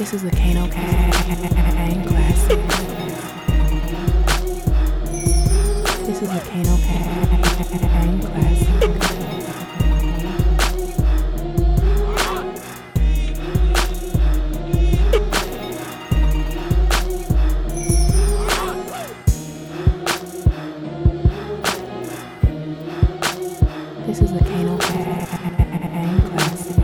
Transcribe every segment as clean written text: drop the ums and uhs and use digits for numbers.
This is a Kano Kang classic. This is a Kano Kang classic. This is a Kano Kang classic.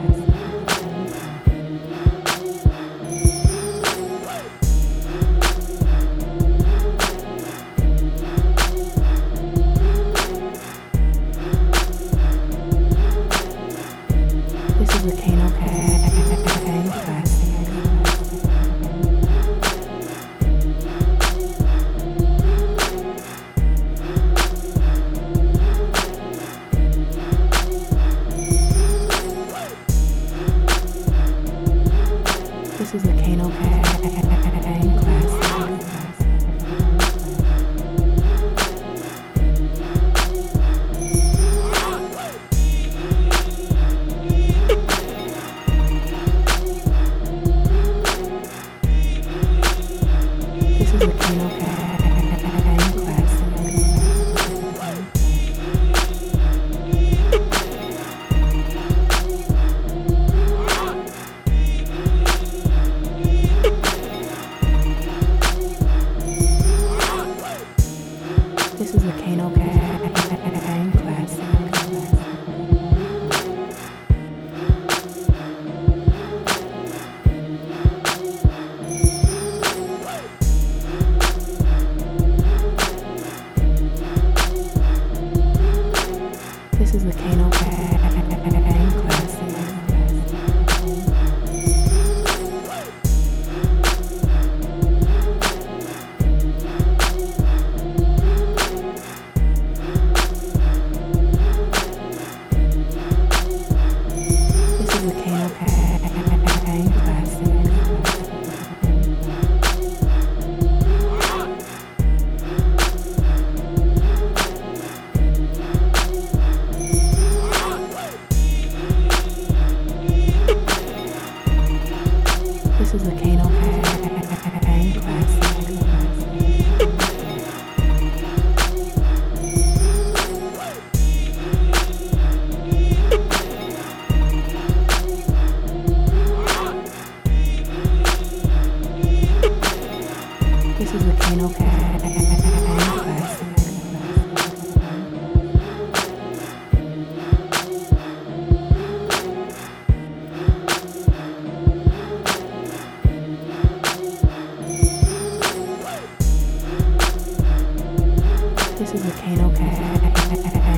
This is a Kano Kang classic. This is a Kano Kang classic. This is a Kano Kang classic. This is a Kano Kang classic. This is a Kano Kang classic. This is a Kano Kang classic. This is a Kano Kang classic. This is a Kano Kang classic. This is a Kano Kang